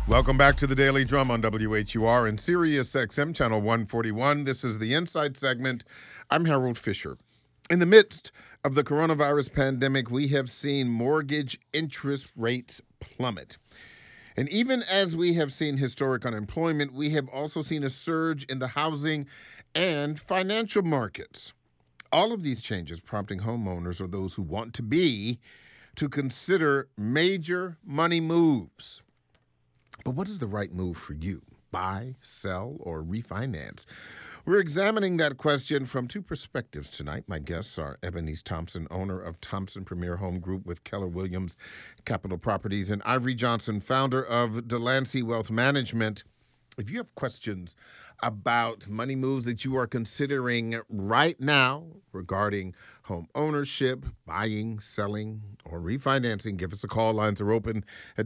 Welcome back to the Daily Drum on WHUR and Sirius XM Channel 141. This is the Insight segment. I'm Harold Fisher. In the midst of the coronavirus pandemic, we have seen mortgage interest rates plummet. And even as we have seen historic unemployment, we have also seen a surge in the housing and financial markets. All of these changes prompting homeowners or those who want to be to consider major money moves. But what is the right move for you? Buy, sell, or refinance? We're examining that question from two perspectives tonight. My guests are Ebenise Thompson, owner of Thompson Premier Home Group with Keller Williams Capital Properties, and Ivory Johnson, founder of Delancey Wealth Management. If you have questions about money moves that you are considering right now regarding home ownership, buying, selling, or refinancing, give us a call. Lines are open at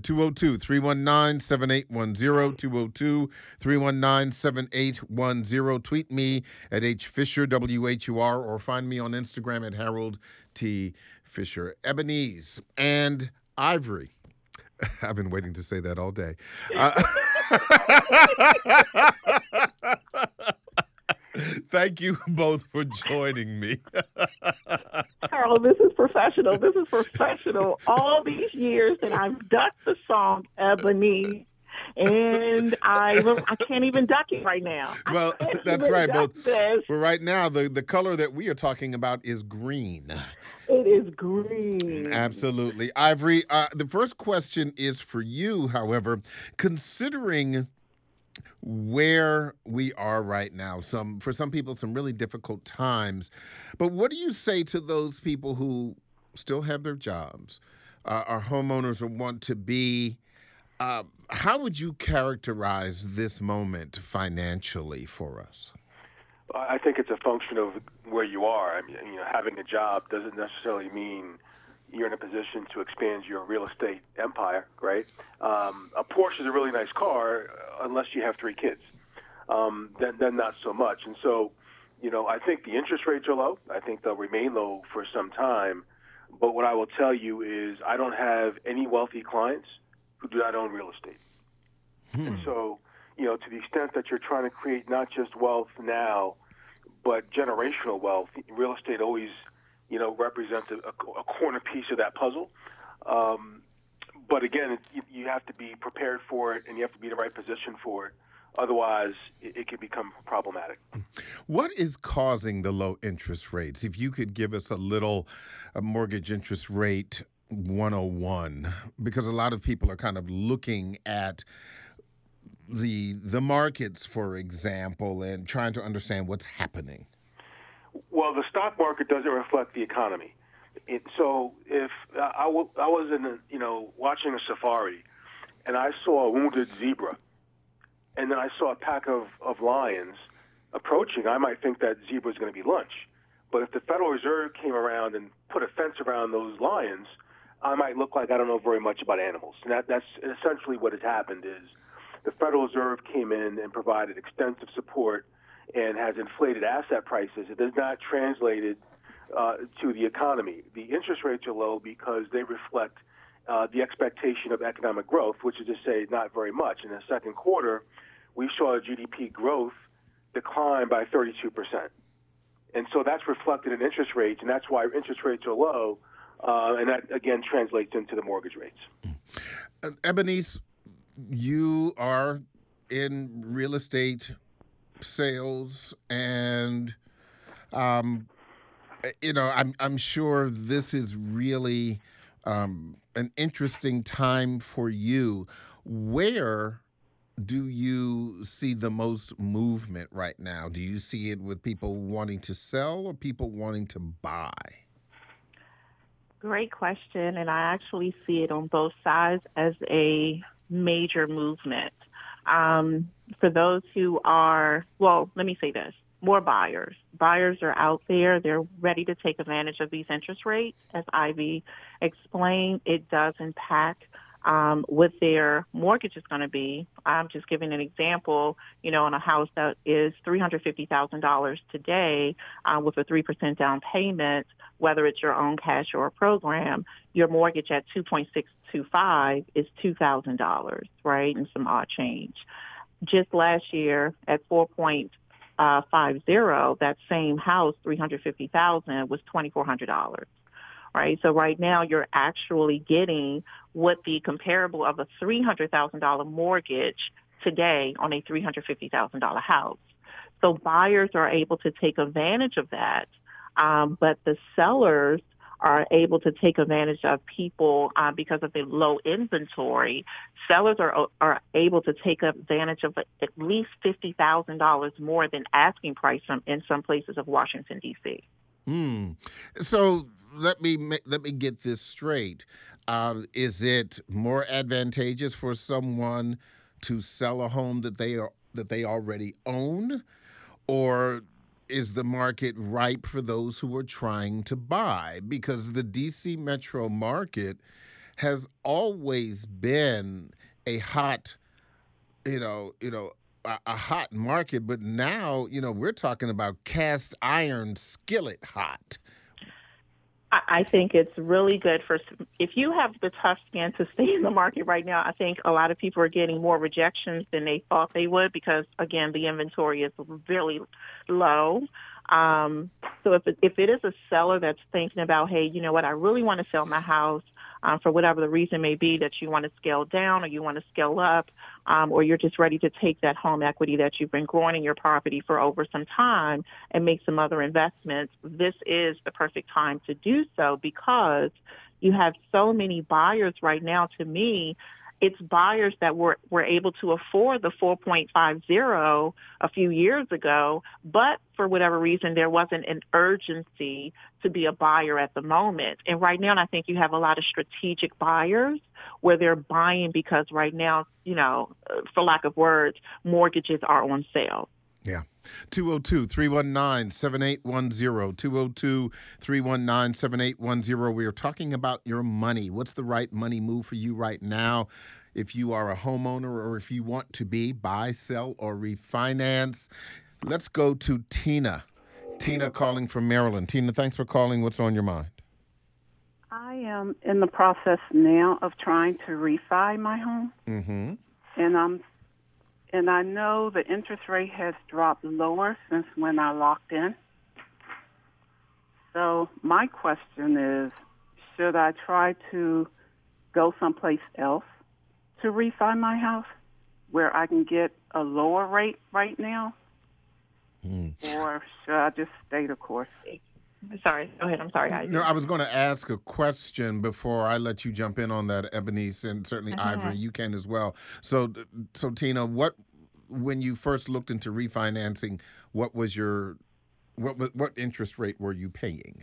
202-319-7810, 202-319-7810. Tweet me at HFisherWHUR or find me on Instagram at Harold T. Fisher. Ebenise and Ivory. I've been waiting to say that all day. Thank you both for joining me. Harold, this is professional. This is professional. All these years that I've ducked the song Ebony, and I can't even duck it right now. Well, that's right. But right now, the color that we are talking about is green. It is green. Absolutely. Ivory, the first question is for you, however, considering where we are right now, for some people, some really difficult times. But what do you say to those people who still have their jobs, are homeowners or want to be? How would you characterize this moment financially for us? I think it's a function of where you are. I mean, having a job doesn't necessarily mean you're in a position to expand your real estate empire, right? A Porsche is a really nice car unless you have 3 kids. Then not so much. And so, I think the interest rates are low. I think they'll remain low for some time. But what I will tell you is I don't have any wealthy clients who do not own real estate. And so, to the extent that you're trying to create not just wealth now, but generational wealth, real estate always represents a corner piece of that puzzle. But again, you have to be prepared for it, and you have to be in the right position for it. Otherwise, it can become problematic. What is causing the low interest rates? If you could give us a mortgage interest rate 101, because a lot of people are kind of looking at the markets, for example, and trying to understand what's happening. Well, the stock market doesn't reflect the economy. So if I was watching a safari, and I saw a wounded zebra, and then I saw a pack of lions approaching, I might think that zebra is going to be lunch. But if the Federal Reserve came around and put a fence around those lions, I might look like I don't know very much about animals. And that's essentially what has happened is the Federal Reserve came in and provided extensive support and has inflated asset prices. It has not translated to the economy. The interest rates are low because they reflect the expectation of economic growth, which is to say not very much. In the second quarter, we saw GDP growth decline by 32%. And so that's reflected in interest rates, and that's why interest rates are low, and that, again, translates into the mortgage rates. Ebenise, you are in real estate sales, and I'm sure this is really an interesting time for you. Where do you see the most movement right now? Do you see it with people wanting to sell or people wanting to buy? Great question, and I actually see it on both sides as a major movement. For those who are, let me say this, more buyers. Buyers are out there. They're ready to take advantage of these interest rates. As Ivy explained, it does impact what their mortgage is going to be. I'm just giving an example, on a house that is $350,000 today with a 3% down payment, whether it's your own cash or a program, your mortgage at 2.62 4.25 is $2,000, right, and some odd change. Just last year at 4.50, that same house, $350,000, was $2,400. Right. So right now you're actually getting what the comparable of a $300,000 mortgage today on a $350,000 house. So buyers are able to take advantage of that, but the sellers are able to take advantage of people because of the low inventory. Sellers are able to take advantage of at least $50,000 more than asking price in some places of Washington, D.C. So let me get this straight. Is it more advantageous for someone to sell a home that they already own, or is the market ripe for those who are trying to buy? Because the DC metro market has always been a hot, a hot market, but now, we're talking about cast iron skillet hot. I think it's really good if you have the tough skin to stay in the market right now. I think a lot of people are getting more rejections than they thought they would because, again, the inventory is really low. So if it is a seller that's thinking about, hey, you know what, I really want to sell my house for whatever the reason may be, that you want to scale down or you want to scale up, or you're just ready to take that home equity that you've been growing in your property for over some time and make some other investments, this is the perfect time to do so because you have so many buyers right now. To me, it's buyers that were able to afford the 4.50 a few years ago, but for whatever reason, there wasn't an urgency to be a buyer at the moment. And right now, I think you have a lot of strategic buyers where they're buying because right now, for lack of words, mortgages are on sale. Yeah. 202-319-7810. 202-319-7810. We are talking about your money. What's the right money move for you right now? If you are a homeowner or if you want to be, buy, sell, or refinance. Let's go to Tina. Tina calling from Maryland. Tina, thanks for calling. What's on your mind? I am in the process now of trying to refi my home. Mm-hmm. And I know the interest rate has dropped lower since when I locked in. So my question is, should I try to go someplace else to refi my house where I can get a lower rate right now? Or should I just stay the course? Sorry, go ahead. I'm sorry. No, I was going to ask a question before I let you jump in on that, Ebonice, and certainly Ivory, you can as well. So Tina, when you first looked into refinancing, what interest rate were you paying?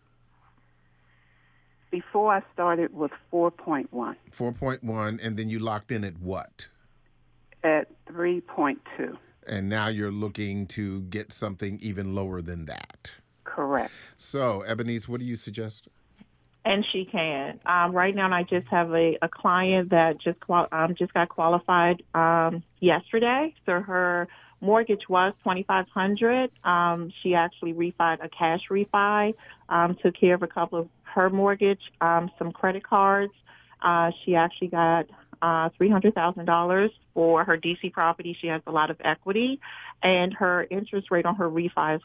Before I started was 4.1. 4.1, and then you locked in at what? At 3.2. And now you're looking to get something even lower than that. Correct. So, Ebonice, what do you suggest? And she can. Right now, I just have a client that just got qualified yesterday. So her mortgage was $2,500. She actually refied a cash refi, took care of a couple of her mortgage, some credit cards. She actually got $300,000 for her DC property. She has a lot of equity, and her interest rate on her refi is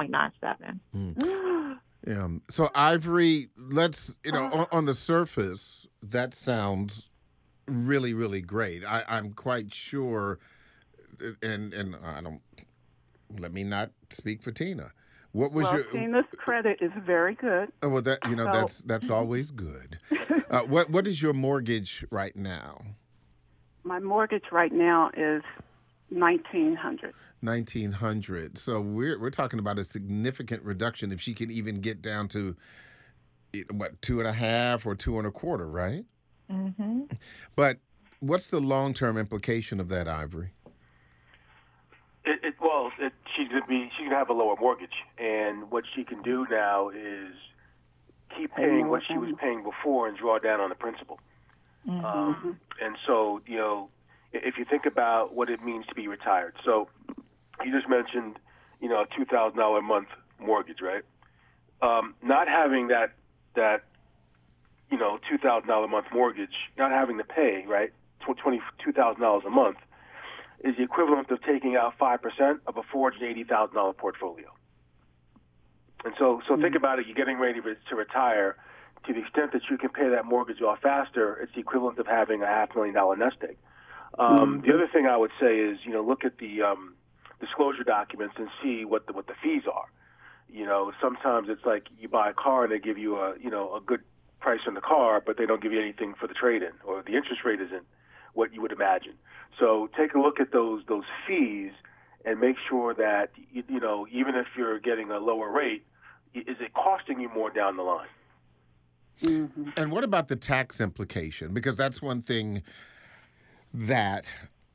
1.97. Yeah. So Ivory, let's on the surface, that sounds really, really great. I'm quite sure, and I don't. Let me not speak for Tina. What was Tina's credit is very good. Oh, well, that's always good. What is your mortgage right now? My mortgage right now is $1,900. $1,900. So we're talking about a significant reduction if she can even get down to 2.5 or 2.25, right? Mm-hmm. But what's the long-term implication of that, Ivory? She's gonna have a lower mortgage, and what she can do now is keep paying what she was paying before and draw down on the principal. Mm-hmm. And so, if you think about what it means to be retired, so you just mentioned, a $2,000 a month mortgage, right? Not having that $2,000 a month mortgage, not having to pay, right, $22,000 a month, is the equivalent of taking out 5% of a $480,000 portfolio. And so think about it. You're getting ready to retire. To the extent that you can pay that mortgage off faster, it's the equivalent of having a $500,000 nest egg. The other thing I would say is, look at the disclosure documents and see what the fees are. Sometimes it's like you buy a car and they give you a good price on the car, but they don't give you anything for the trade-in, or the interest rate isn't what you would imagine. So take a look at those fees and make sure that even if you're getting a lower rate, is it costing you more down the line? Mm-hmm. And what about the tax implication? Because that's one thing that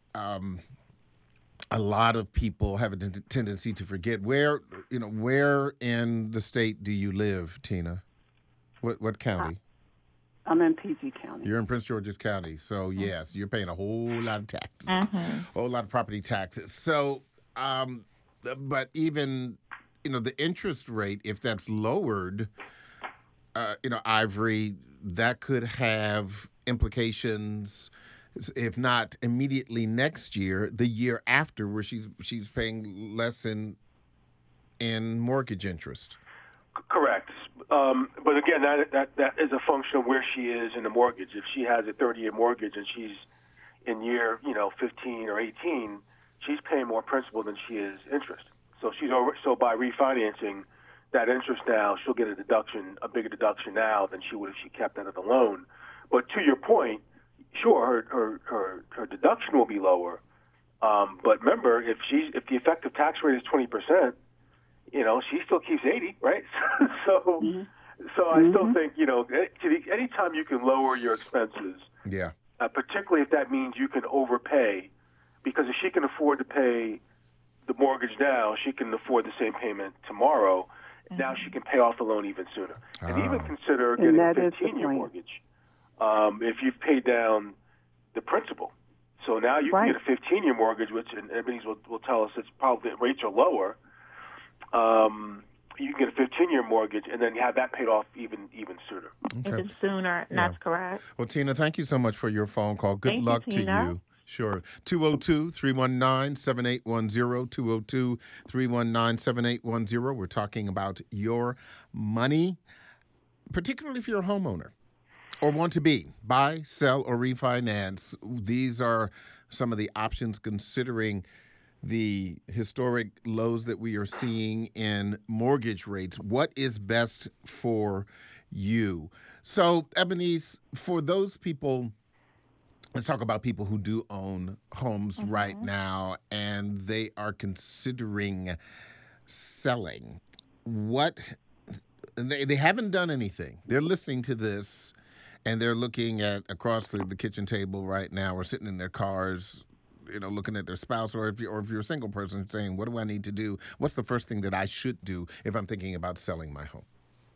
a lot of people have a tendency to forget. Where in the state do you live, Tina? What county? I'm in PG County. You're in Prince George's County. So, yes, you're paying a whole lot of taxes, a whole lot of property taxes. So, but even, the interest rate, if that's lowered, Ivory, that could have implications, if not immediately next year, the year after, where she's paying less in mortgage interest. Correct. But again, that is a function of where she is in the mortgage. If she has a 30-year mortgage and she's in year 15 or 18, she's paying more principal than she is interest. So by refinancing that interest now, she'll get a bigger deduction now than she would if she kept that as a loan. But to your point, sure, her deduction will be lower. But remember, if the effective tax rate is 20%, she still keeps 80, right? So I still think, anytime you can lower your expenses, particularly if that means you can overpay, because if she can afford to pay the mortgage now, she can afford the same payment tomorrow. Now she can pay off the loan even sooner. And even consider getting a 15-year mortgage if you've paid down the principal. So now you can get a 15-year mortgage, which Ebenezer will tell us it's probably rates are lower. You can get a 15-year mortgage and then have that paid off even sooner. Okay. Even sooner, that's correct. Well, Tina, thank you so much for your phone call. Good luck to you. Sure. 202-319-7810, 202-319-7810. We're talking about your money, particularly if you're a homeowner or want to be. Buy, sell, or refinance. These are some of the options considering the historic lows that we are seeing in mortgage rates. What is best for you? So, Ebenezer, for those people, let's talk about people who do own homes right now and they are considering selling. They haven't done anything. They're listening to this and they're looking at across the kitchen table right now or sitting in their cars, looking at their spouse, or if you're a single person saying, what do I need to do? What's the first thing that I should do if I'm thinking about selling my home?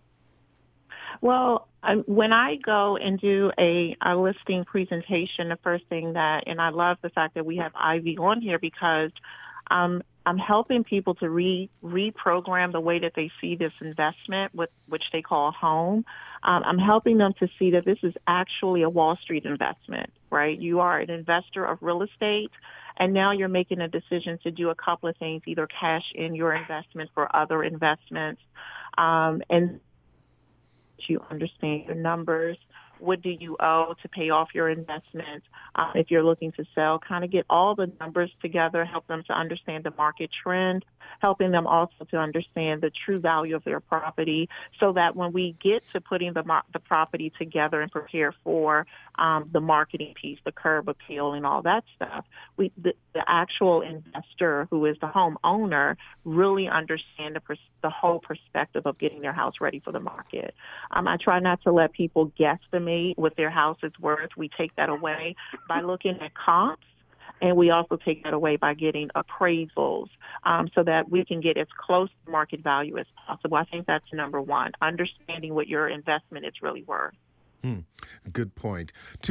Well, when I go and do a listing presentation, the first thing and I love the fact that we have Ivy on here because I'm helping people to reprogram the way that they see this investment, which they call home. I'm helping them to see that this is actually a Wall Street investment, right? You are an investor of real estate, and now you're making a decision to do a couple of things, either cash in your investment for other investments, and you understand your numbers. What do you owe to pay off your investment? If you're looking to sell, kind of get all the numbers together, help them to understand the market trend, helping them also to understand the true value of their property so that when we get to putting the property together and prepare for the marketing piece, the curb appeal and all that stuff, the actual investor who is the homeowner really understand the whole perspective of getting their house ready for the market. I try not to let people guesstimate what their house is worth. We take that away by looking at comps, and we also take that away by getting appraisals so that we can get as close to market value as possible. I think that's number one, understanding what your investment is really worth. Good point.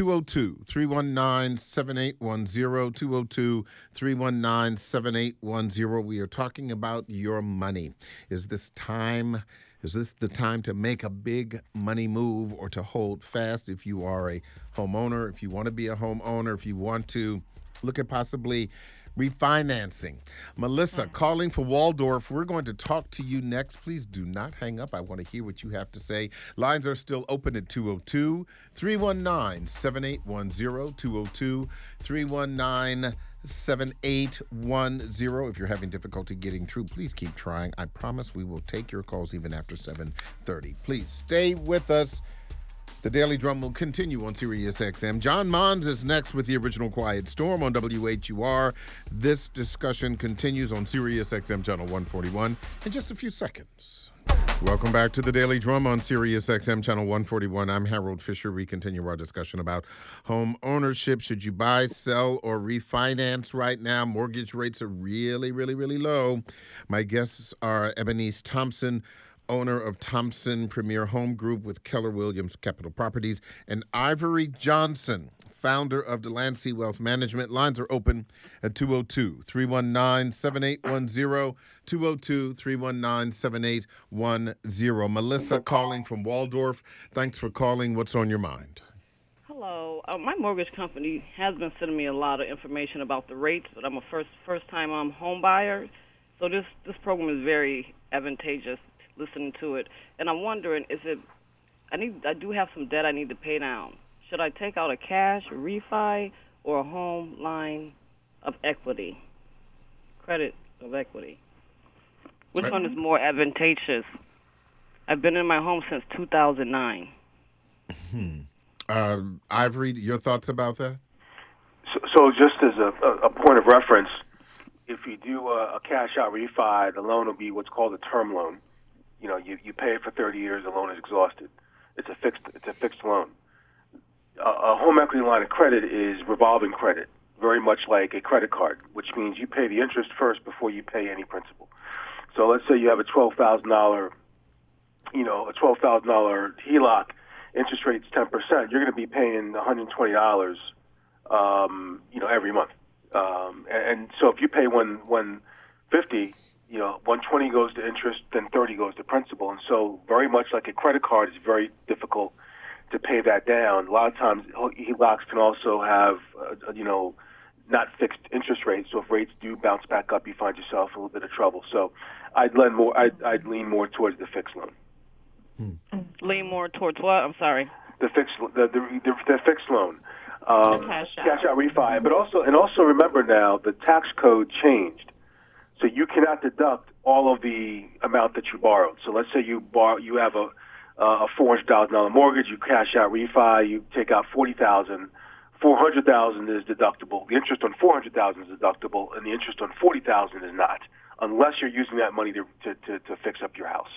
202-319-7810, 202-319-7810. We are talking about your money. Is this time Is this the time to make a big money move or to hold fast if you are a homeowner, if you want to be a homeowner, if you want to look at possibly refinancing? Melissa, calling for Waldorf. We're going to talk to you next. Please do not hang up. I want to hear what you have to say. Lines are still open at 202-319-7810, 202-319-7810. If you're having difficulty getting through, please keep trying. I promise we will take your calls even after 7:30. Please stay with us. The Daily Drum will continue on Sirius XM. John Mons is next with the original Quiet Storm on WHUR. This discussion continues on Sirius XM Channel 141 in just a few seconds. Welcome back to the Daily Drum on Sirius XM Channel 141. I'm Harold Fisher. We continue our discussion about home ownership. Should you buy, sell, or refinance right now? Mortgage rates are really, really, really low. My guests are Ebenise Thompson, owner of Thompson Premier Home Group with Keller Williams Capital Properties, and Ivory Johnson, founder of Delancey Wealth Management. Lines are open at 202-319-7810, 202-319-7810. Melissa calling from Waldorf. Thanks for calling. What's on your mind? Hello. My mortgage company has been sending me a lot of information about the rates, but I'm a first-time home buyer, so this program is very advantageous listening to it. And I'm wondering, I do have some debt I need to pay down. Should I take out a cash, a refi, or a home line of equity, credit of equity? Which one is more advantageous? I've been in my home since 2009. Ivory, your thoughts about that? So just as a point of reference, if you do a cash-out refi, the loan will be what's called a term loan. You know, you pay it for 30 years, the loan is exhausted. It's a fixed loan. A home equity line of credit is revolving credit, very much like a credit card, which means you pay the interest first before you pay any principal. So let's say you have a $12,000 HELOC, interest rate's 10%. You're going to be paying $120, every month. And so if you pay $150, $120 goes to interest, then $30 goes to principal. And so very much like a credit card, it's very difficult to pay that down. A lot of times HELOCs can also have, not fixed interest rates. So if rates do bounce back up, you find yourself in a little bit of trouble. So I'd lean more towards the fixed loan. Lean more towards what? I'm sorry. The fixed loan. Cash out refi. But also remember now the tax code changed. So you cannot deduct all of the amount that you borrowed. So let's say you have a $400,000 mortgage, you cash out refi, you take out $40,000, $400,000 is deductible. The interest on $400,000 is deductible, and the interest on $40,000 is not, unless you're using that money to fix up your house.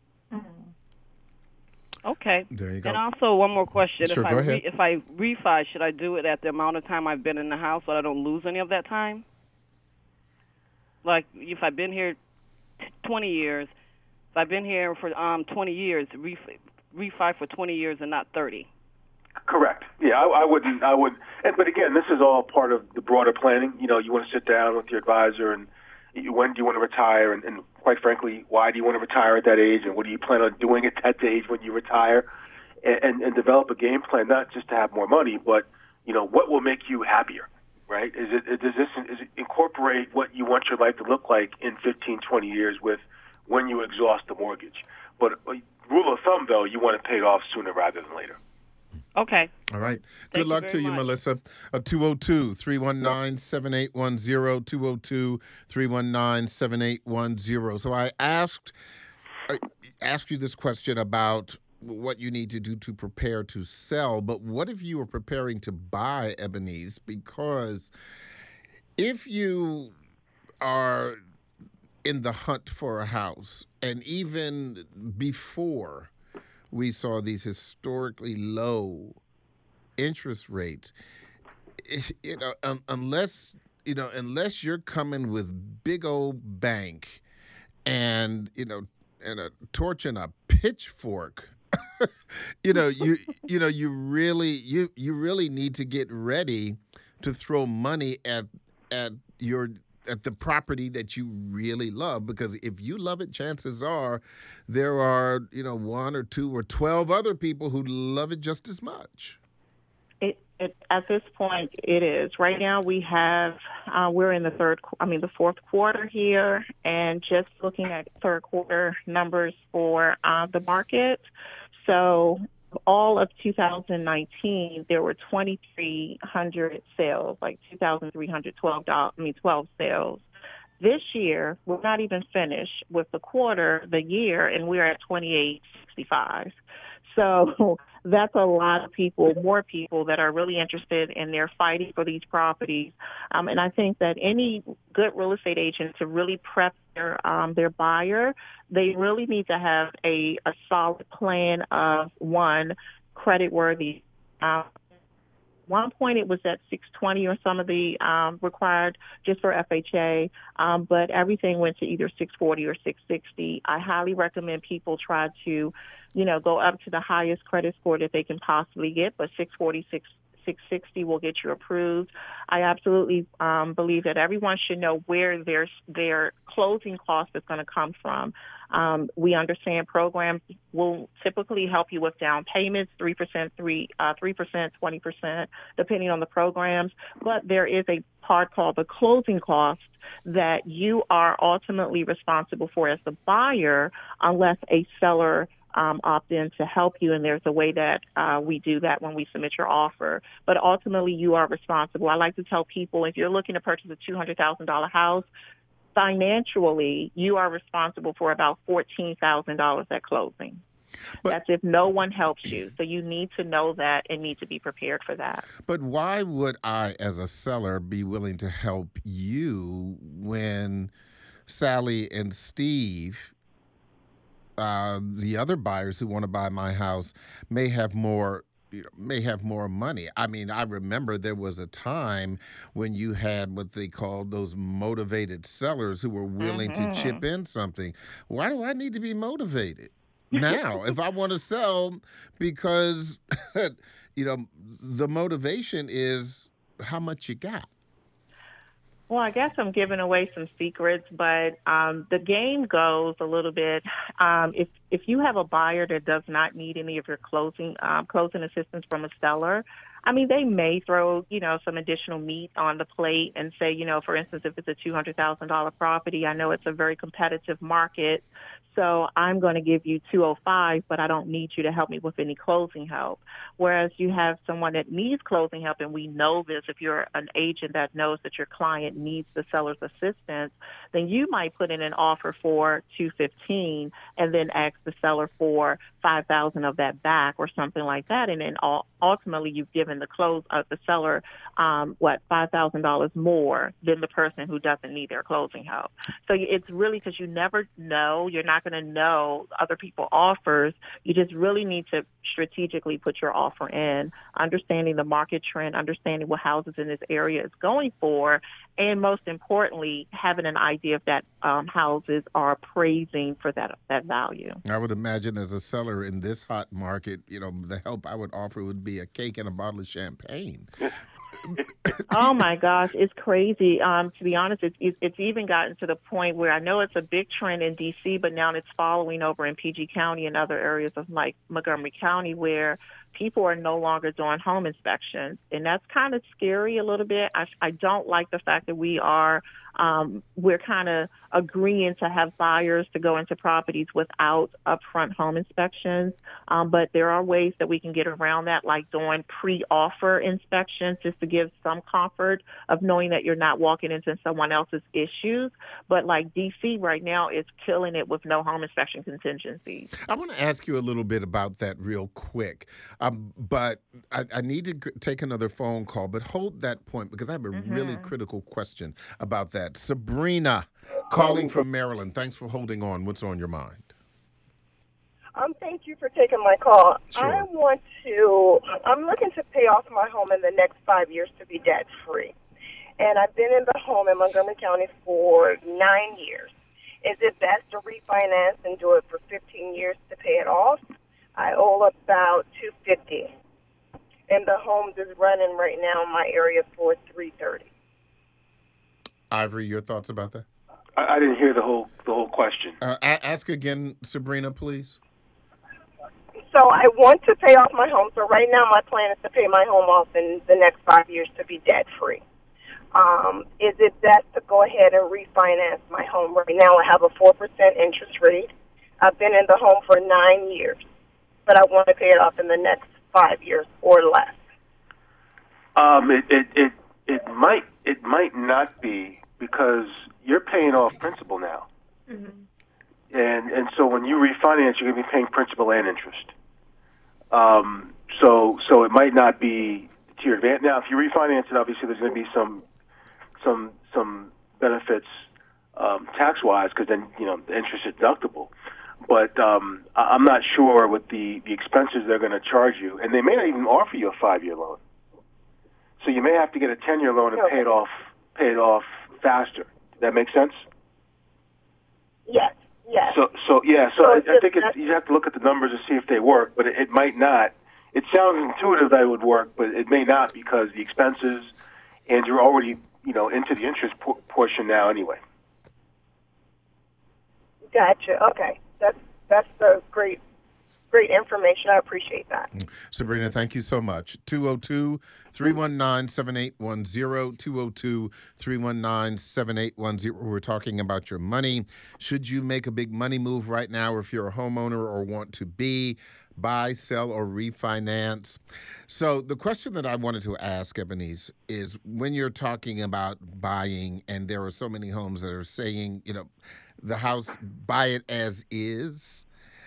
Okay. There you go. And also one more question: Sure, go ahead. If I refi, should I do it at the amount of time I've been in the house, so I don't lose any of that time? Like if I've been here 20 years, if I've been here for 20 years, refi for 20 years and not 30. Correct. Yeah, I wouldn't. But again, this is all part of the broader planning. You want to sit down with your advisor and when do you want to retire, and quite frankly, why do you want to retire at that age, and what do you plan on doing at that age when you retire, and develop a game plan, not just to have more money, but what will make you happier, right? Does it incorporate what you want your life to look like in 15, 20 years with when you exhaust the mortgage? But rule of thumb, though, you want to pay it off sooner rather than later. Okay. All right. Thank Good luck you to you, very much. Melissa. 202-319-7810, 202-319-7810. So I asked you this question about what you need to do to prepare to sell, but what if you are preparing to buy, Ebenise? Because if you are in the hunt for a house, and even before we saw these historically low interest rates, unless you're coming with big old bank and a torch and a pitchfork, you really need to get ready to throw money at your at the property that you really love, because if you love it, chances are there are, one or two or 12 other people who love it just as much. At this point, it is. Right now, we have we're in the fourth quarter here, and just looking at third quarter numbers for the market. So, all of 2019, there were 2,300 sales, like 2,312 sales. This year, we're not even finished with the year, and we're at 2,865. So that's a lot of people, more people that are really interested, and they're fighting for these properties. And I think that any good real estate agent, to really prep their buyer, they really need to have a solid plan of, one, creditworthy. One point it was at 620 or some of the required just for FHA, but everything went to either 640 or 660. I highly recommend people try to, go up to the highest credit score that they can possibly get, but 640, 660 will get you approved. I absolutely believe that everyone should know where their closing cost is going to come from. We understand programs will typically help you with down payments, 3%, 20%, depending on the programs. But there is a part called the closing cost that you are ultimately responsible for as the buyer, unless a seller opt in to help you, and there's a way that we do that when we submit your offer. But ultimately, you are responsible. I like to tell people, if you're looking to purchase a $200,000 house, financially, you are responsible for about $14,000 at closing. But that's if no one helps you. So you need to know that and need to be prepared for that. But why would I, as a seller, be willing to help you when Sally and Steve, the other buyers who want to buy my house, may have more money? I mean, I remember there was a time when you had what they called those motivated sellers who were willing to chip in something. Why do I need to be motivated now if I want to sell? Because, the motivation is how much you got. Well, I guess I'm giving away some secrets, but the game goes a little bit. If you have a buyer that does not need any of your closing assistance from a seller, I mean, they may throw, some additional meat on the plate and say, for instance, if it's a $200,000 property, I know it's a very competitive market, so I'm going to give you $205, but I don't need you to help me with any closing help. Whereas you have someone that needs closing help, and we know this, if you're an agent that knows that your client needs the seller's assistance, then you might put in an offer for $215 and then ask the seller for $5,000 of that back or something like that, and then ultimately you've given the seller $5,000 more than the person who doesn't need their closing help. So it's really, because you never know, you're not going to know other people's offers. You just really need to strategically put your offer in, understanding the market trend, understanding what houses in this area is going for, and most importantly, having an idea if that houses are appraising for that value. I would imagine, as a seller in this hot market, the help I would offer would be a cake and a bottle of champagne. Oh my gosh, it's crazy. To be honest, it's even gotten to the point where I know it's a big trend in D.C., but now it's following over in PG County and other areas of like Montgomery County, where people are no longer doing home inspections, and that's kind of scary a little bit. I don't like the fact that we're kind of agreeing to have buyers to go into properties without upfront home inspections. But there are ways that we can get around that, like doing pre-offer inspections, just to give some comfort of knowing that you're not walking into someone else's issues. But like D.C. right now is killing it with no home inspection contingencies. I want to ask you a little bit about that real quick. But I need to take another phone call, but hold that point, because I have a really critical question about that. Sabrina, calling from Maryland. Thanks for holding on. What's on your mind? Thank you for taking my call. Sure. I'm looking to pay off my home in the next 5 years to be debt free. And I've been in the home in Montgomery County for 9 years. Is it best to refinance and do it for 15 years to pay it off? I owe about $250, and the home is running right now in my area for $330. Ivory, your thoughts about that? I didn't hear the whole question. Ask again, Sabrina, please. So I want to pay off my home. So right now my plan is to pay my home off in the next 5 years to be debt free. Is it best to go ahead and refinance my home? Right now I have a 4% interest rate. I've been in the home for 9 years, but I want to pay it off in the next 5 years or less. It might not be, because you're paying off principal now. Mm-hmm. And so when you refinance, you're going to be paying principal and interest. So it might not be to your advantage. Now, if you refinance it, obviously there's going to be some benefits tax-wise, because then the interest is deductible. But I'm not sure what the expenses they're going to charge you, and they may not even offer you a 5-year loan. So you may have to get a 10-year loan and pay it off faster. Does that make sense? Yes. Yes. So I think you have to look at the numbers to see if they work, but it might not. It sounds intuitive that it would work, but it may not, because the expenses, and you're already into the interest portion now anyway. Gotcha. Okay, that's the great information. I appreciate that. Sabrina, thank you so much. 202-319-7810, 202-319-7810. We're talking about your money. Should you make a big money move right now, or if you're a homeowner or want to buy, sell, or refinance? So the question that I wanted to ask, Ebonice, is when you're talking about buying, and there are so many homes that are saying, the house, buy it as is,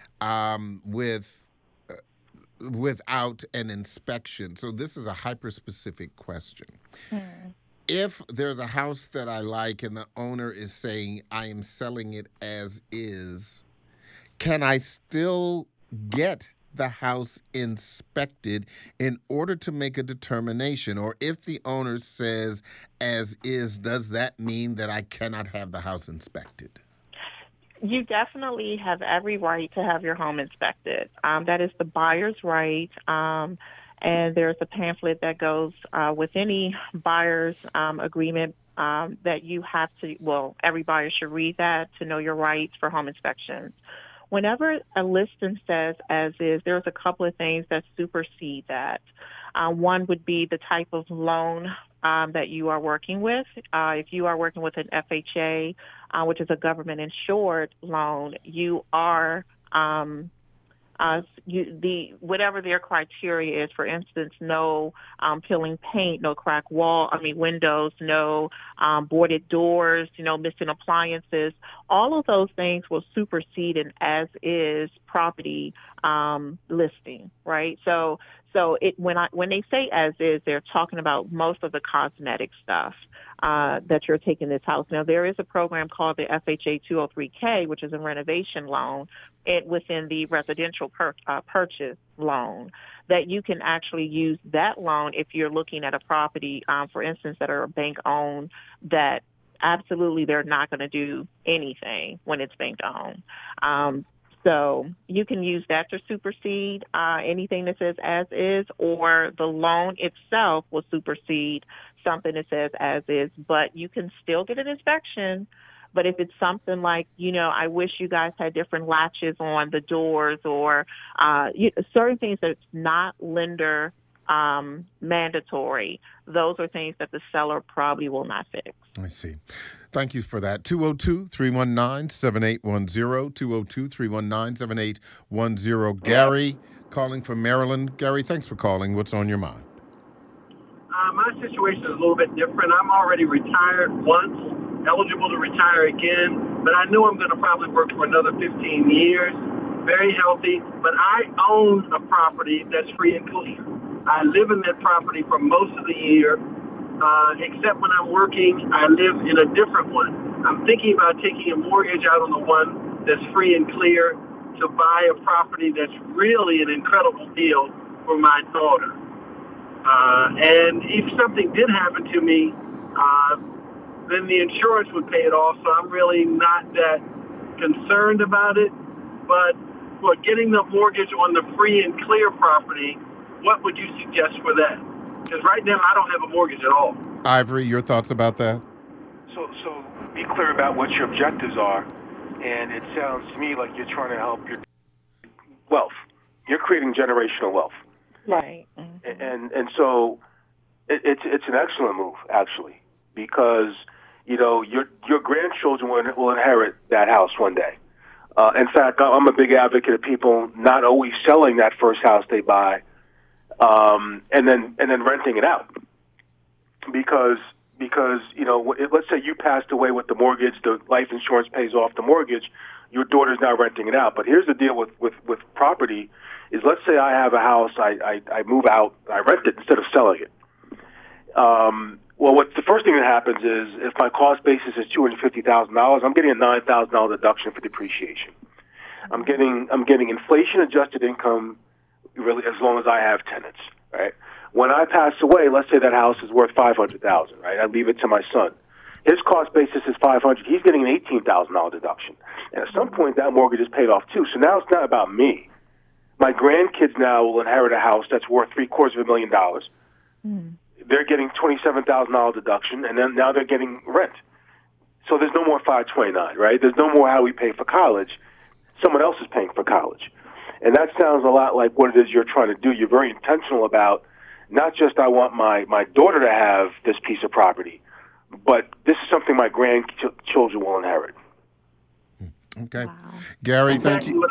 without an inspection. So this is a hyper-specific question. If there's a house that I like and the owner is saying, I am selling it as is, can I still get the house inspected in order to make a determination? Or if the owner says as is, does that mean that I cannot have the house inspected? You definitely have every right to have your home inspected. That is the buyer's right. And there's a pamphlet that goes with any buyer's agreement that you have to, every buyer should read that to know your rights for home inspections. Whenever a listing says as is, there's a couple of things that supersede that. One would be the type of loan that you are working with. If you are working with an FHA, which is a government-insured loan, you are whatever their criteria is. For instance, no peeling paint, no cracked windows, no boarded doors, missing appliances. All of those things will supersede an as-is property listing, right? So when they say as is, they're talking about most of the cosmetic stuff that you're taking this house. Now, there is a program called the FHA 203K, which is a renovation loan within the residential purchase loan, that you can actually use that loan if you're looking at a property, for instance, that are bank owned, that absolutely they're not going to do anything when it's bank owned. So you can use that to supersede anything that says as is, or the loan itself will supersede something that says as is, but you can still get an inspection. But if it's something like, I wish you guys had different latches on the doors, or certain things that's not lender mandatory, those are things that the seller probably will not fix. I see. Thank you for that. 202-319-7810, 202-319-7810. Gary, calling from Maryland. Gary, thanks for calling. What's on your mind? My situation is a little bit different. I'm already retired once, eligible to retire again, but I know I'm going to probably work for another 15 years, very healthy, but I own a property that's free and clear. I live in that property for most of the year, except when I'm working, I live in a different one. I'm thinking about taking a mortgage out on the one that's free and clear to buy a property that's really an incredible deal for my daughter. And if something did happen to me, then the insurance would pay it off, so I'm really not that concerned about it. But for getting the mortgage on the free and clear property, what would you suggest for that? Because right now I don't have a mortgage at all. Ivory, your thoughts about that? be clear about what your objectives are. And it sounds to me like you're trying to help your wealth. You're creating generational wealth. Right. Mm-hmm. And so it's an excellent move, actually, because, your grandchildren will inherit that house one day. In fact, I'm a big advocate of people not always selling that first house they buy, and then renting it out, because let's say you passed away with the mortgage, the life insurance pays off the mortgage, your daughter's now renting it out. But here's the deal with property is, let's say I have a house, I move out, I rent it instead of selling it. Well, the first thing that happens is, if my cost basis is $250,000, I'm getting a $9,000 deduction for depreciation. I'm getting inflation-adjusted income, really, as long as I have tenants, right? When I pass away, let's say that house is worth $500,000, right? I leave it to my son. His cost basis is $500,000. He's getting an $18,000 deduction, and at some point that mortgage is paid off too. So now it's not about me. My grandkids now will inherit a house that's worth $750,000. Mm. They're getting $27,000 deduction, and then now they're getting rent. So there's no more 529, right? There's no more how we pay for college. Someone else is paying for college. And that sounds a lot like what it is you're trying to do. You're very intentional about not just, I want my daughter to have this piece of property, but this is something my grandchildren will inherit. Okay. Wow. Gary, thank you.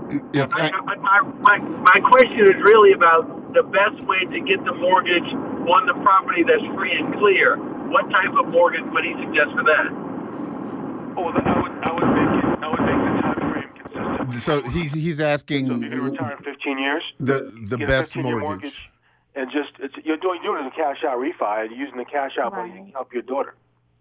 My question is really about the best way to get the mortgage on the property that's free and clear. What type of mortgage would he suggest for that? Oh, I would make the time frame consistent. So he's asking. So if you're going to retire in 15 years, the best mortgage. And you're doing it as a cash out refi, and using the cash out money to help your daughter.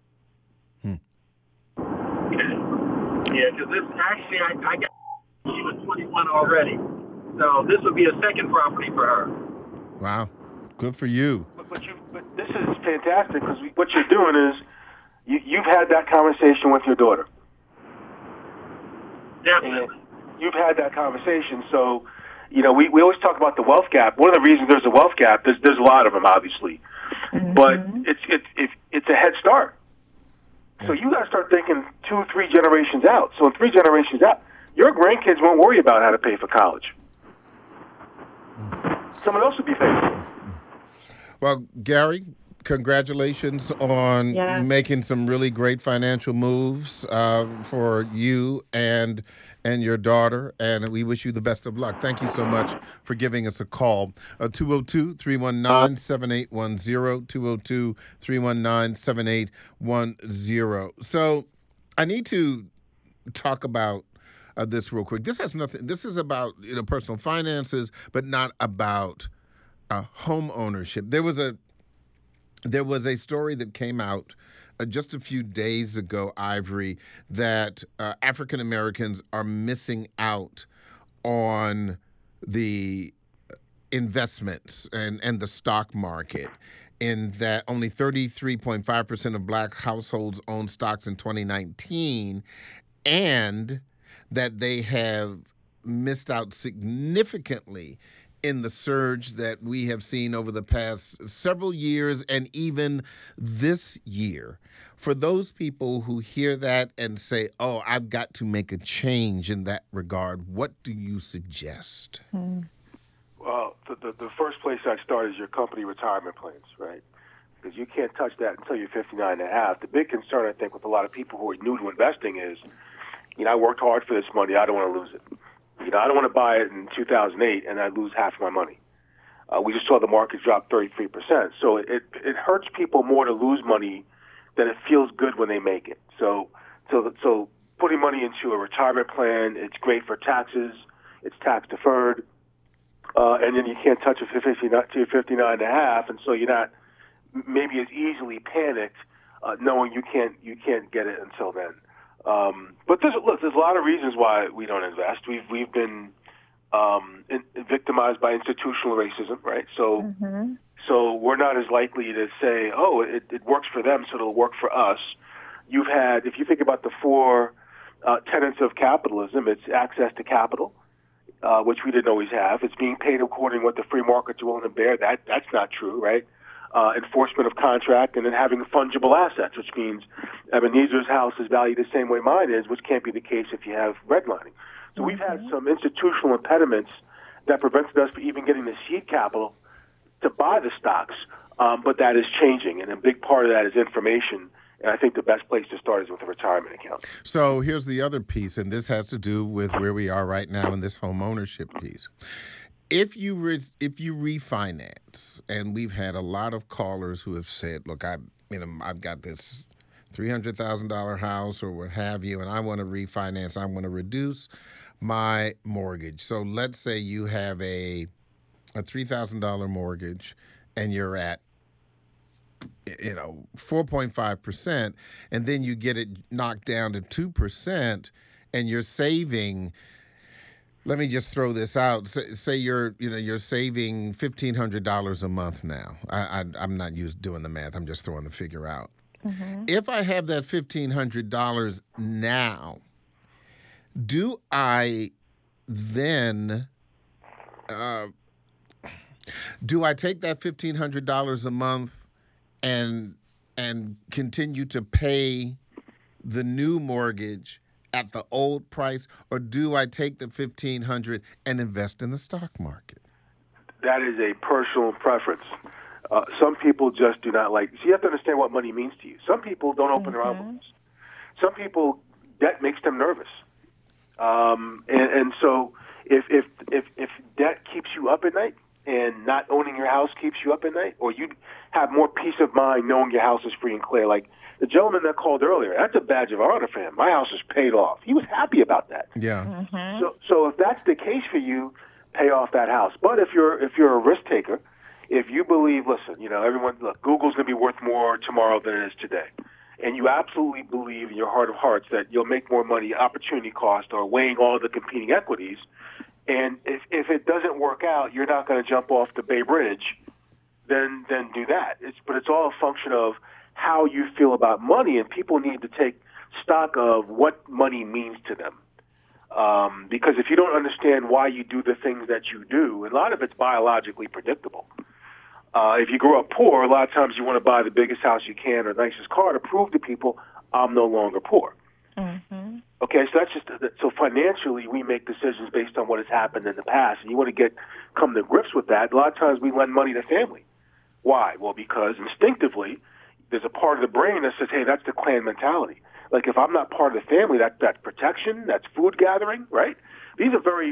Yeah, because this actually, I got, she was 21 already. So this would be a second property for her. Wow. Good for you. But this is fantastic, because what you're doing is you've had that conversation with your daughter. Definitely. And you've had that conversation. So, we always talk about the wealth gap. One of the reasons there's a wealth gap, there's a lot of them, obviously. Mm-hmm. But it's a head start. So you got to start thinking 2 or 3 generations out. So in 3 generations out, your grandkids won't worry about how to pay for college. Someone else will be paying for it. Well, Gary, congratulations on making some really great financial moves for you and your daughter, and we wish you the best of luck. Thank you so much for giving us a call. 202-319-7810, 202-319-7810. So I need to talk about this real quick. This has nothing. This is about personal finances, but not about home ownership. There was a story that came out just a few days ago, Ivory, that African Americans are missing out on the investments and the stock market, in that only 33.5% of black households owned stocks in 2019, and that they have missed out significantly in the surge that we have seen over the past several years and even this year. For those people who hear that and say, oh, I've got to make a change in that regard, what do you suggest? Well, the first place I start is your company retirement plans, right? Because you can't touch that until you're 59 and a half. The big concern, I think, with a lot of people who are new to investing is, I worked hard for this money. I don't want to lose it. I don't want to buy it in 2008 and I lose half my money. We just saw the market drop 33%. So it hurts people more to lose money than it feels good when they make it. So putting money into a retirement plan, it's great for taxes. It's tax deferred. And then you can't touch it till you're 59 and a half. And so you're not maybe as easily panicked knowing you can't get it until then. But there's a lot of reasons why we don't invest. We've been victimized by institutional racism, right? So so we're not as likely to say, oh, it works for them, so it'll work for us. If you think about the 4 tenets of capitalism, it's access to capital, which we didn't always have. It's being paid according to what the free market's willing to bear. That's not true, right? enforcement of contract, and then having fungible assets, which means Ebenezer's house is valued the same way mine is, which can't be the case if you have redlining. So we've had some institutional impediments that prevented us from even getting the seed capital to buy the stocks, but that is changing, and a big part of that is information. And I think the best place to start is with a retirement account. So here's the other piece, and this has to do with where we are right now in this home ownership piece. If you refinance, and we've had a lot of callers who have said, "Look, I've got this $300,000 house or what have you, and I want to refinance. I want to reduce my mortgage." So let's say you have a $3,000 mortgage, and you're at 4.5%, and then you get it knocked down to 2%, and you're saving. Let me just throw this out. Say you're saving $1,500 a month now. I'm not doing the math. I'm just throwing the figure out. Mm-hmm. If I have that $1,500 now, do I then do I take that $1,500 a month and continue to pay the new mortgage at the old price, or do I take the $1,500 and invest in the stock market? That is a personal preference. Some people just do not like. So you have to understand what money means to you. Some people don't open their envelopes. Some people, debt makes them nervous, and so if debt keeps you up at night, and not owning your house keeps you up at night, or you have more peace of mind knowing your house is free and clear. Like the gentleman that called earlier, that's a badge of honor for him. My house is paid off. He was happy about that. Yeah. Mm-hmm. So if that's the case for you, pay off that house. But if you're a risk taker, if you believe, listen, look, Google's going to be worth more tomorrow than it is today, and you absolutely believe in your heart of hearts that you'll make more money, opportunity cost, or weighing all the competing equities. And if it doesn't work out, you're not going to jump off the Bay Bridge, then do that. But it's all a function of how you feel about money, and people need to take stock of what money means to them. Because if you don't understand why you do the things that you do, and a lot of it's biologically predictable. If you grow up poor, a lot of times you want to buy the biggest house you can or the nicest car to prove to people I'm no longer poor. Mm-hmm. Okay, so so financially we make decisions based on what has happened in the past, and you want to come to grips with that. A lot of times we lend money to family. Why? Well, because instinctively there's a part of the brain that says, hey, that's the clan mentality. Like if I'm not part of the family, that's protection, that's food gathering, right? These are very,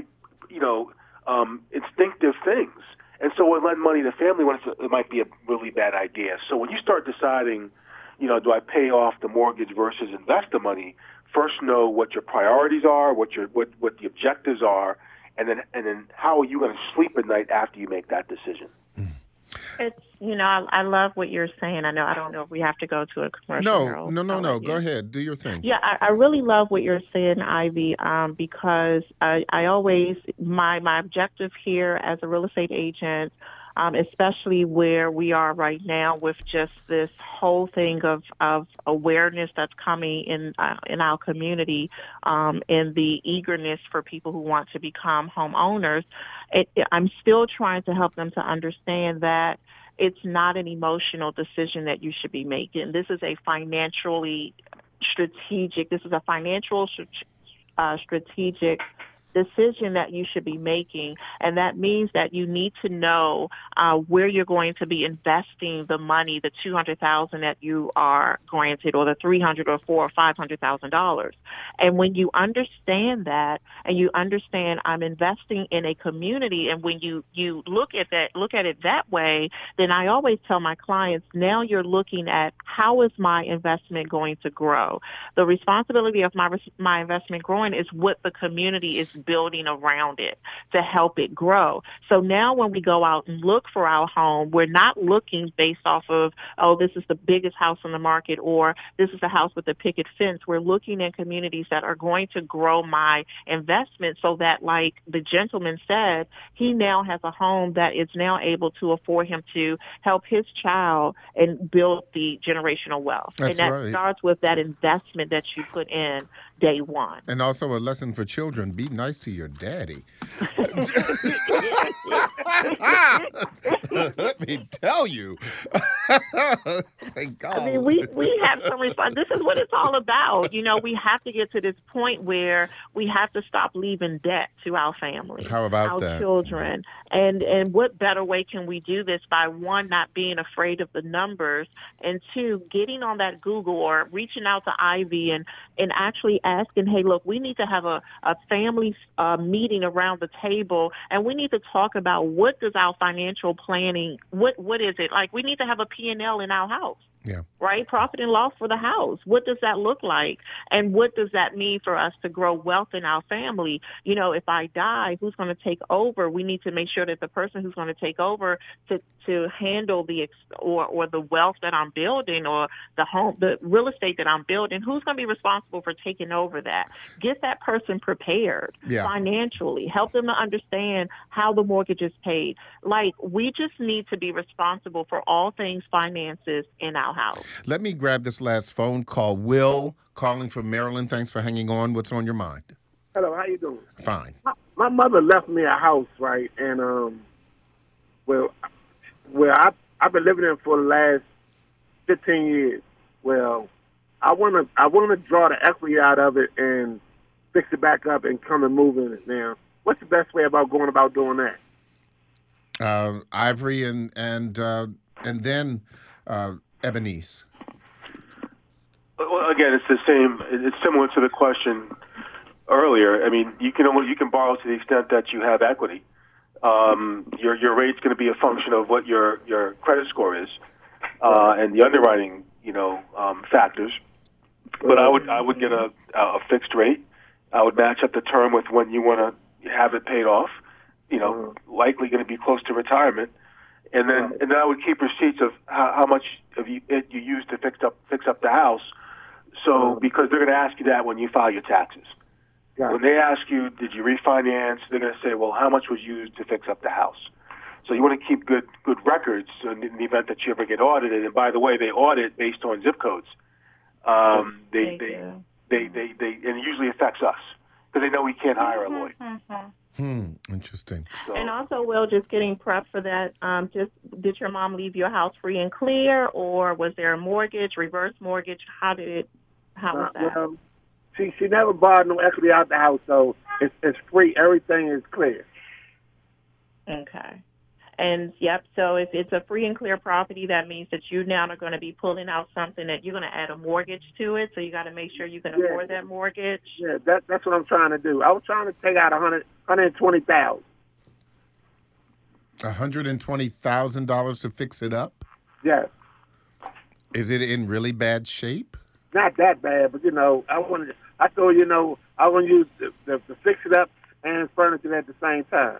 instinctive things. And so we lend money to family when it might be a really bad idea. So when you start deciding, do I pay off the mortgage versus invest the money, first know what your priorities are, what the objectives are, and then how are you going to sleep at night after you make that decision. It's I love what you're saying. I don't know if we have to go to a commercial. No. Go ahead, do your thing. Yeah, I really love what you're saying, Ivy, because I always my objective here as a real estate agent, especially where we are right now with just this whole thing of awareness that's coming in our community, and the eagerness for people who want to become homeowners. I'm still trying to help them to understand that it's not an emotional decision that you should be making. This is a financial strategic decision that you should be making, and that means that you need to know where you're going to be investing the money, the $200,000 that you are granted, or the $300,000 or $400,000 or $500,000. And when you understand that, and you understand I'm investing in a community, and when you look at it that way, then I always tell my clients, now you're looking at how is my investment going to grow. The responsibility of my investment growing is what the community is building around it to help it grow. So now when we go out and look for our home, we're not looking based off of, this is the biggest house on the market, or this is the house with the picket fence. We're looking in communities that are going to grow my investment so that, like the gentleman said, he now has a home that is now able to afford him to help his child and build the generational wealth. That's and that right. starts with that investment that you put in day one. And also a lesson for children, be nice to your daddy. Let me tell you. Thank God. I mean, we have some response. This is what it's all about. We have to get to this point where we have to stop leaving debt to our family, How about our that? children. And what better way can we do this by, one, not being afraid of the numbers, and two, getting on that Google or reaching out to Ivy and actually asking, hey, look, we need to have a family meeting around the table, and we need to talk about what does our financial planning, what is it? Like, we need to have a P&L in our house. Yeah. Right? Profit and loss for the house. What does that look like? And what does that mean for us to grow wealth in our family? If I die, who's going to take over? We need to make sure that the person who's going to take over to handle the or the wealth that I'm building, or the real estate that I'm building, who's going to be responsible for taking over that? Get that person prepared financially. Help them to understand how the mortgage is paid. Like, we just need to be responsible for all things finances in our house. Let me grab this last phone call. Will, calling from Maryland. Thanks for hanging on. What's on your mind? Hello, how you doing? Fine. My mother left me a house, right? And I've been living in for the last 15 years. Well, I want to draw the equity out of it and fix it back up and come and move in it. Now, what's the best way about going about doing that? Ivory and then Ebonice. Well, again, it's the same. It's similar to the question earlier. I mean, you can borrow to the extent that you have equity. Your rate's going to be a function of what your credit score is, and the underwriting, factors. But I would get a fixed rate. I would match up the term with when you want to have it paid off. Likely going to be close to retirement, and then I would keep receipts of how much of you used to fix up the house. So because they're going to ask you that when you file your taxes. When they ask you, did you refinance, they're going to say, well, how much was used to fix up the house? So you want to keep good records in the event that you ever get audited. And by the way, they audit based on zip codes. And it usually affects us because they know we can't hire a lawyer. Interesting. So. And also, Will, just getting prepped for that, did your mom leave your house free and clear, or was there a mortgage, reverse mortgage? How was that? Well, she never borrowed no equity out the house, so it's free. Everything is clear. Okay. And, so if it's a free and clear property, that means that you now are going to be pulling out something that you're going to add a mortgage to it, so you got to make sure you can afford that mortgage. Yeah, that's what I'm trying to do. I was trying to take out $120,000. $120,000 to fix it up? Yes. Is it in really bad shape? Not that bad, but I want to use the fix it up and furnish it at the same time.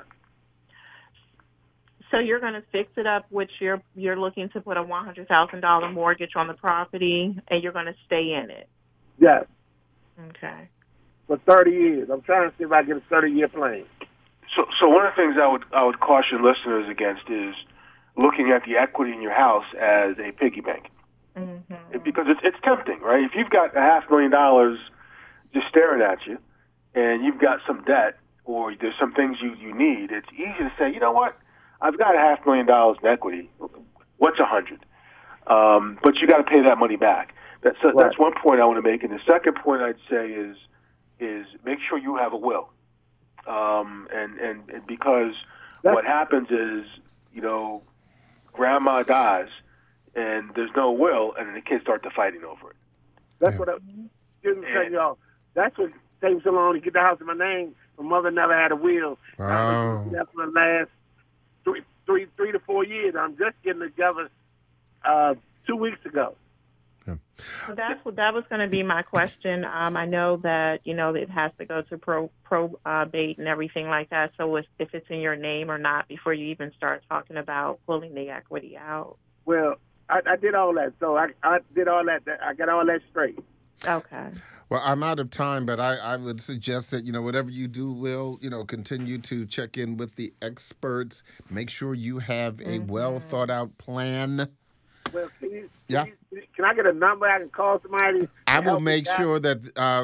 So you're going to fix it up, which you're looking to put a $100,000 mortgage on the property, and you're going to stay in it. Yes. Okay. For 30 years, I'm trying to see if I get a 30-year plan. So one of the things I would caution listeners against is looking at the equity in your house as a piggy bank. Mm-hmm. Because it's tempting, right? If you've got $500,000 just staring at you, and you've got some debt, or there's some things you need, it's easy to say, you know what, I've got $500,000 in equity. What's 100? But you got to pay that money back. That's one point I want to make, and the second point I'd say is make sure you have a will, and because what happens is grandma dies. And there's no will, and then the kids start to fighting over it. That's what That's what takes so long to get the house in my name. My mother never had a will. Wow. That's for the last three to 4 years. I'm just getting together 2 weeks ago. Yeah. So that was going to be my question. I know that it has to go to probate and everything like that. So if it's in your name or not before you even start talking about pulling the equity out. Well, I did all that. So I did all that. I got all that straight. Okay. Well, I'm out of time, but I would suggest that, whatever you do, Will, continue to check in with the experts. Make sure you have a well thought out plan. Well, can I get a number I can call somebody? I will make sure that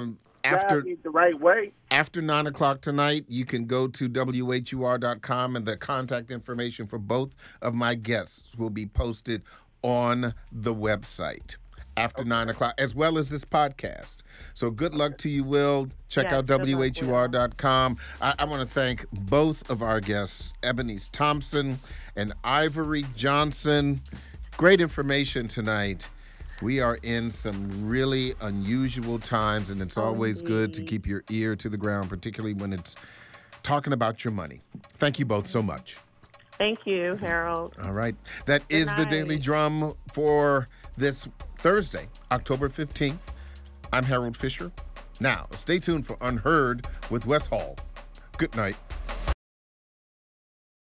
guide me the right way. After 9 o'clock tonight, you can go to WHUR.com, and the contact information for both of my guests will be posted on the website after 9 o'clock, as well as this podcast. So good luck to you, Will. Check out WHUR.com. I want to thank both of our guests, Ebonice Thompson and Ivory Johnson. Great information tonight. We are in some really unusual times, and it's always good to keep your ear to the ground, particularly when it's talking about your money. Thank you both so much. Thank you, Harold. All right. That is the Daily Drum for this Thursday, October 15th. I'm Harold Fisher. Now, stay tuned for Unheard with Wes Hall. Good night.